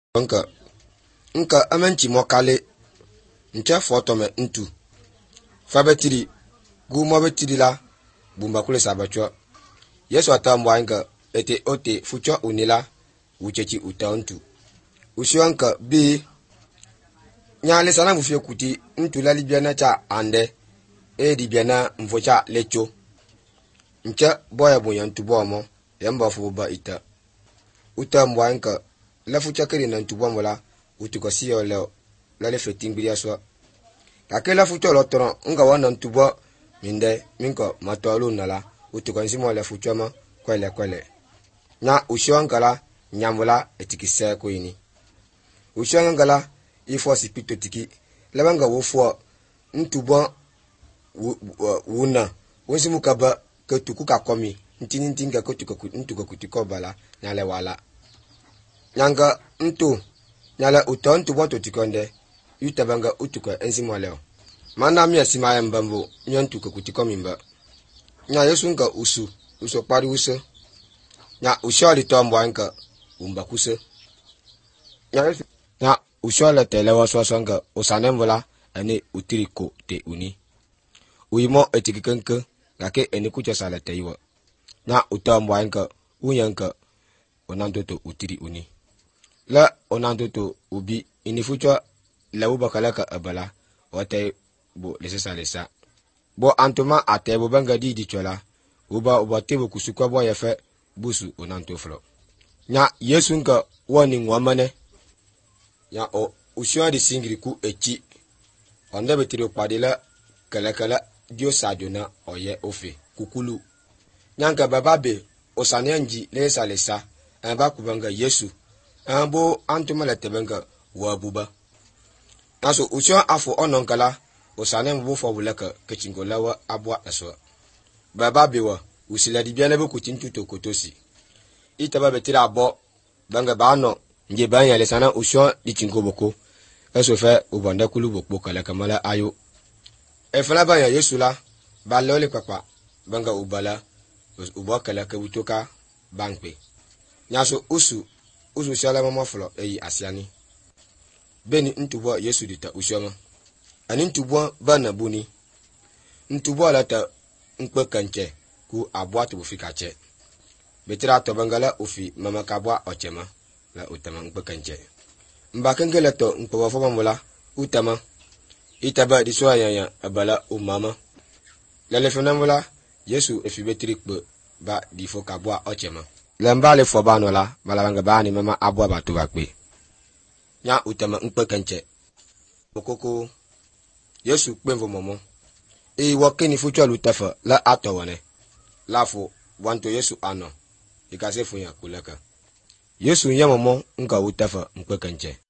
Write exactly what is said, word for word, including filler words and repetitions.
Nka nka amenchi mokale nche fotome ntu fabetiri gu mobetiri la bumba kule sabacho yesu atambwa nka ete ote fucho unila uchechi uta ntu usiwanka bi nyale sana mufie kuti ntu la libiana cha ande e dibiana mfocha lecho nche boya bunya ntu bomo yamba fuba ita utambwa nka la fucha kiri na ntu bomola utukosi yo leo la le fetingbiria so kakela fucho lotron nga wana ntubo minde minko matolu nala utukonsi mo le fucho ma kwele kwele na ushiwankala nyamula etikise ko yini ushiwankala ifo sipito tiki labanga wofo ntubo wuna wonsi mukaba ketuku ka komi ntini ntinga kotuko ntuko kutiko bala nyale wala nyanga ntu nyala uton tu boto tikonde yutabanga utuko enzimo leo mana mi asima ya mbambo nyantuko kutiko mimba nya yesu nka usu uso pari uso nya ushali tombo anka umba kuse nya yesu nya ushali telewa so nka usanembola ani utiriko te uni uyimo etikikenke ngake eni kucha sala teiwa nya utombo anka unyanka onandoto utiri uni la onandoto ubi inifuchwa la ubakalaka abala wate bo lesesa lesa bo antoma atebo banga di di chola uba uba tebo kusukwa bo yefe busu onantoflo nya yesu nka woni ngwamane nya o ushwa di singri ku echi onda betiro padela kala kala dio sajona oye ofe kukulu nyanka bababe osanyanji lesa lesa aba kubanga yesu ambo antuma la tebenga wabuba naso ucho afo ononkala osane mbu fo bulaka kechingolawa abwa aso baba bewa usila di biana beku tintuto kotosi itaba betira abo banga bano nje banya le sana ucho di chingoboko eso fe ubonda kulubokbo kala kamala ayo efala banya yesula balole papa banga ubala ubakala kabutoka bankpe nyaso usu usu shala mama flo eyi asiani beni ntubo yesu dita ushoma ani ntubo bana buni ntubo lata nkpe kanche ku abwa to fikache betira to bangala ofi mama kabwa ochema la utama nkpe kanche mba kengela to nkpe wafo mamula utama itaba diswa yanya abala umama la le fenamula yesu efi betiri kpe ba difo kabwa ochema lembale fo banola balabanga bani mama abwa batu bakpe nya utama nkpe kanche okoko yesu kpenvo momo e wakeni fucho lutafa la atowone lafo wanto yesu ano ikase funya kulaka yesu nyamomo nka utafa nkpe kanche